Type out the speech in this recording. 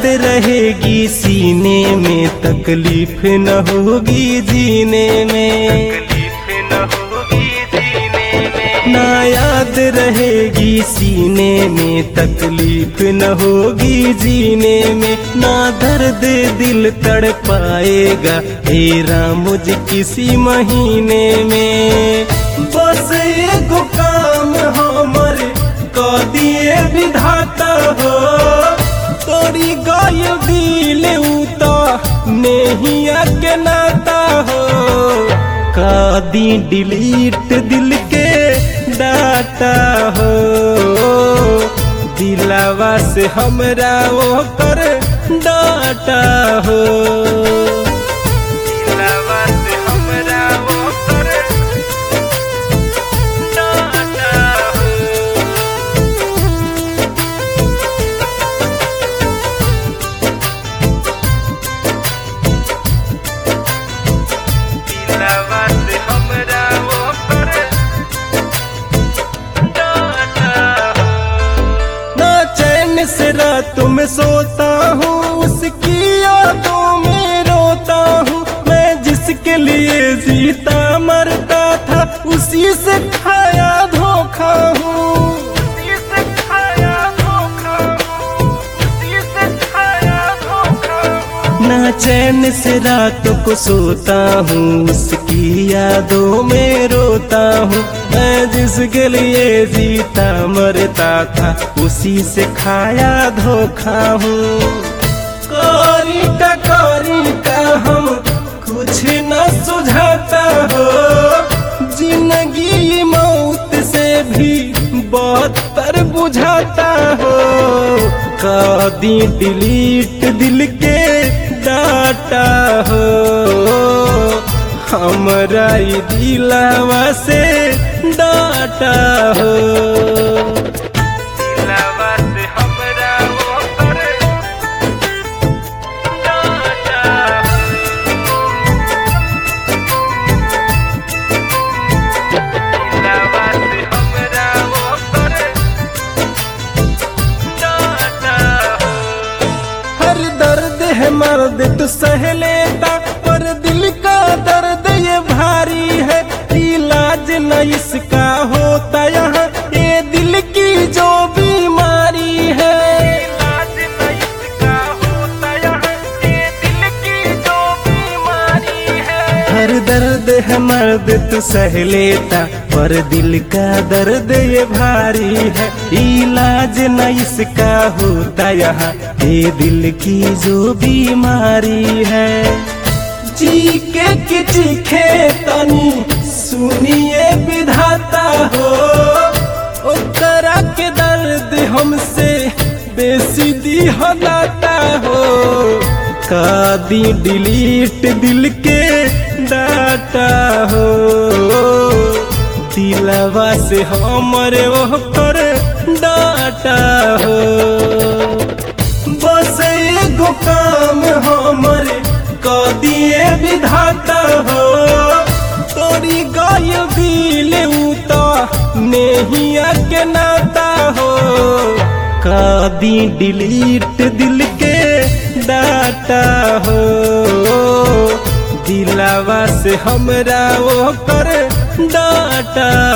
रहेगी सीने में, तकलीफ न होगी जीने में, ना याद रहेगी सीने में, तकलीफ न होगी जीने में, ना दर्द दिल तड़ पाएगा हेरा मुझ किसी महीने में। बस एगो काम हमर क दिए विधाता हो, तोरी गय दिल उता नेहिया के नाता हो, का दी डिलीट दिल के डाटा हो, दिलावा से हमरा वो कर डाटा हो, दिलावा से हमरा वो कर डाटा हो। दिलावा से हमरा वो कर से रातों में सोता हूँ, उसकी यादों में रोता हूँ, मैं जिसके लिए जीता मरता था उसी से खाया धोखा हूँ, उसी से खाया धोखा हूँ, उसी से खाया धोखा हूँ। ना चैन से रातों को सोता हूँ, उसकी यादों में रोता हूँ, मैं जिसके लिए जीता मरता था उसी से खाया धोखा हूँ। कौरी का हम कुछ न सुझाता हो, जिंदगी मौत से भी बदतर बुझाता हो, का दी डिलीट दिल के डाटा हो, हमरा ई दिलावा से डाटा हो, दिलावा से हमरा वो कर डाटा हो, दिलावा से हमरा वो कर डाटा हो। हर दर्द है मर्द तो सह लेता, पर दिल का दर्द ये भारी है, इलाज न इसका होता यहाँ, ये दिल की जो बीमारी है, इलाज न इसका होता यहाँ, ये दिल की जो बीमारी है। हर दर्द है मर्द तो सह लेता, पर दिल का दर्द ये भारी है, इलाज न इसका होता यहाँ, ये दिल की जो बीमारी है। जी के चीखे तनी सुनिए विधाता हो, ओकरा के दर्द हमसे बेसी दिहलाता हो, का दी डिलीट दिल के डाटा हो, दिलवा से हमरे वो कर डाटा हो। बस एगो काम हमरे क दिए विधाता हो, तोरी गय दिल उता नेहिया के नाता हो, का दी डिलीट दिल के डाटा हो, दिलावा से हमरा वो कर डाटा